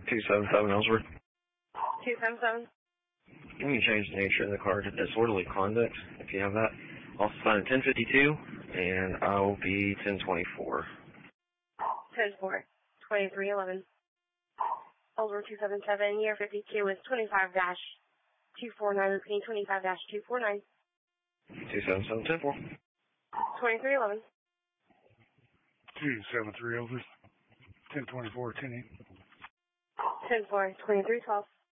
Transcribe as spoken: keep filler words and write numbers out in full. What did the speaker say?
two seven seven Ellsworth. two seven seven. You can change the nature of the car to disorderly conduct, if you have that. I'll sign ten fifty-two, and I'll be ten twenty-four. ten four, twenty-three eleven. Ellsworth two seven seven, year fifty-two is twenty-five dash two four nine, repeating twenty-five dash two four nine. two seven seven, ten four. twenty-three eleven. two seven three over. ten twenty-four, ten eight. ten four, twenty-three twelve.